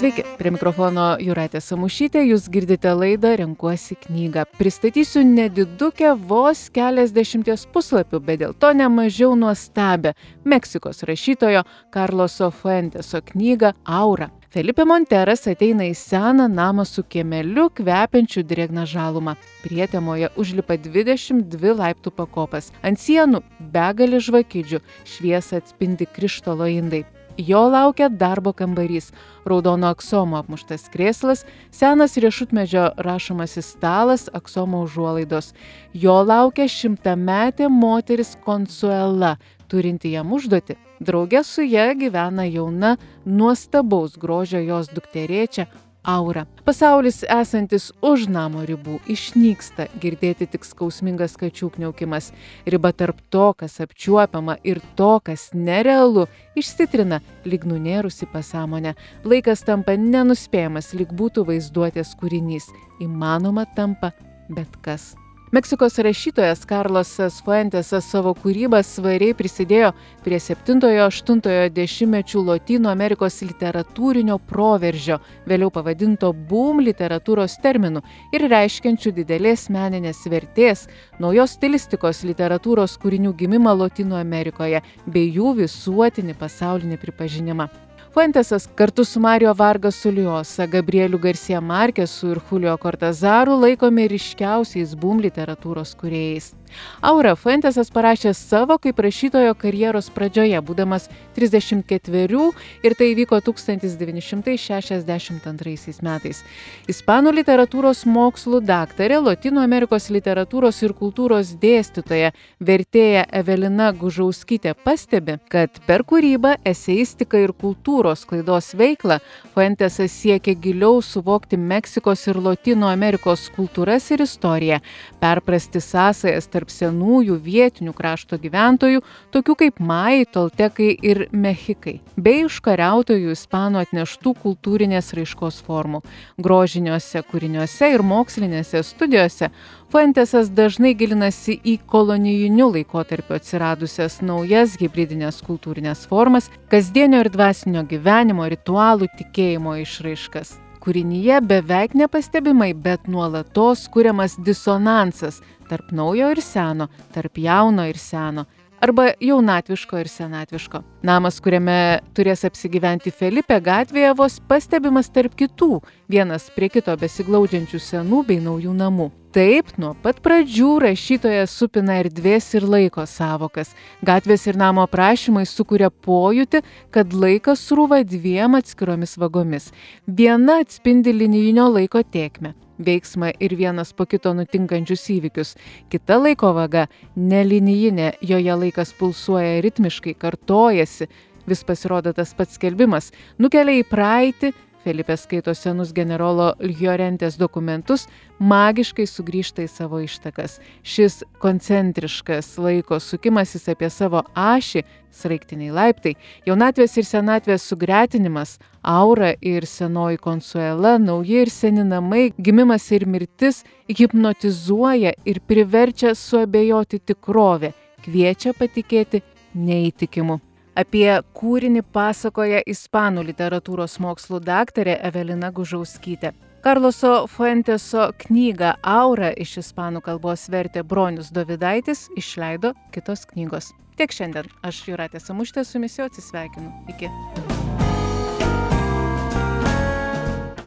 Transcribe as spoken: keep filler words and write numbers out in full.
Sveiki, prie mikrofono Jūratė Samušytė, jūs girdite laidą Renkuosi knygą. Pristatysiu nedidukę vos keliasdešimties puslapių, bet dėl to nemažiau nuostabią Meksikos rašytojo Karloso Fuenteso knygą Aura. Felipe Monteras ateina į seną namą su kiemeliu kvepiančiu drėgną žalumą. Prietemoje užlipa dvidešimt dvi laiptų pakopas. Ant sienų begalė žvakidžių, šviesą atspindi krištolo indai. Jo laukia darbo kambarys, raudono aksomo apmuštas krėslas, senas riešutmedžio rašomasis stalas, aksomo užuolaidos. Jo laukia šimtametė moteris Consuela, turinti jam užduotį. Drauge su ja gyvena jauna, nuostabaus grožio jos dukterėčia Aura. Pasaulis esantis už namo ribų išnyksta, girdėti tik skausmingas kačių kniaukimas. Riba tarp to, kas apčiuopiama, ir to, kas nerealu, išsitrina lyg nunėrusi pasąmonę. Laikas tampa nenuspėjamas, lyg būtų vaizduotės kūrinys. Įmanoma tampa bet kas. Meksikos rašytojas Karlosas Fuentesas savo kūrybą svariai prisidėjo prie septintojo aštuntojo dešimtmečių Lotynų Amerikos literatūrinio proveržio, vėliau pavadinto boom literatūros terminu ir reiškiančių didelės meninės vertės, naujos stilistikos literatūros kūrinių gimimą Lotynų Amerikoje bei jų visuotinį pasaulinį pripažinimą. Fuentesas kartu su Mario Vargasu Llosa, Gabrieliu Garcia Markesu ir Julio Cortazaru laikomi ryškiausiais boom literatūros kūrėjais. Aura Fuentesas parašė savo kaip rašytojo karjeros pradžioje, būdamas trisdešimt ketverių, ir tai įvyko tūkstantis devyni šimtai šešiasdešimt antraisiais metais. Ispanų literatūros mokslų daktarė, Lotynų Amerikos literatūros ir kultūros dėstytoja, vertėja Evelina Gužauskytė pastebi, kad per kūrybą, eseistiką ir kultūros sklaidos veiklą Fuentesas siekia giliau suvokti Meksikos ir Lotynų Amerikos kultūras ir istoriją, perprasti sąsajas tarp senųjų vietinių krašto gyventojų, tokių kaip majai, toltekai ir mechikai, bei užkariautojų ispanų atneštų kultūrinės raiškos formų. Grožiniuose kūriniuose ir mokslinėse studijose Fuentesas dažnai gilinasi į kolonijiniu laikotarpiu atsiradusias naujas hibridinės kultūrinės formas, kasdienio ir dvasinio gyvenimo, ritualų, tikėjimo išraiškas. Kūrinyje beveik nepastebimai, bet nuolatos kuriamas disonansas tarp naujo ir seno, tarp jauno ir seno, arba jaunatviško ir senatviško. Namas, kuriame turės apsigyventi Felipe, gatvėje vos pastebimas tarp kitų, vienas prie kito besiglaudžiančių senų bei naujų namų. Taip, nuo pat pradžių rašytojas supina erdvės ir laiko sąvokas. Gatvės ir namo aprašymai sukuria pojūtį, kad laikas srūva dviem atskiromis vagomis. Viena atspindi linijinio laiko tėkmę, veiksmą ir vienas po kito nutinkančius įvykius. Kita laiko vaga nelinijinė, joje laikas pulsuoja ritmiškai, kartojasi, vis pasirodo tas pats skelbimas, nukelia į praeitį. Felipe skaito senus generolo Llorentes dokumentus, magiškai sugrįžta į savo ištakas. Šis koncentriškas laiko sukimasis apie savo ašį, sraigtiniai laiptai, jaunatvės ir senatvės sugretinimas, Aura ir senoji Consuela, nauji ir seni namai, gimimas ir mirtis hipnotizuoja ir priverčia suabejoti tikrovę, kviečia patikėti neįtikimu. Apie kūrinį pasakoja ispanų literatūros mokslų daktarė Evelina Gužauskytė. Karloso Fuenteso knygą Aura iš ispanų kalbos vertė Bronius Dovydaitis, išleido Kitos knygos. Tiek šiandien. Aš Jūratė Samušytė, su jumis jau atsisveikinu. Iki.